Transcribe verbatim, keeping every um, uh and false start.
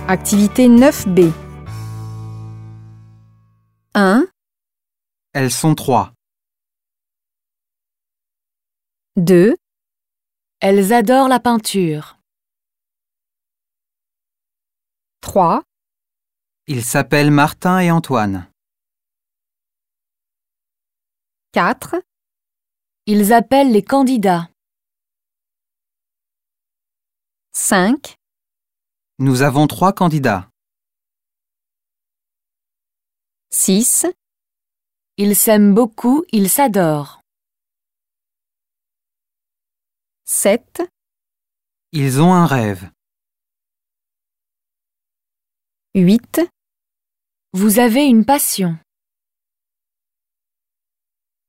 Activité neuf B. un, Elles sont trois. deux, Elles adorent la peinture. trois, Ils s'appellent Martin et Antoine. quatre, Ils appellent les candidats. cinq, Nous avons trois candidats. six, Ils s'aiment beaucoup, ils s'adorent. sept, Ils ont un rêve. huit, Vous avez une passion.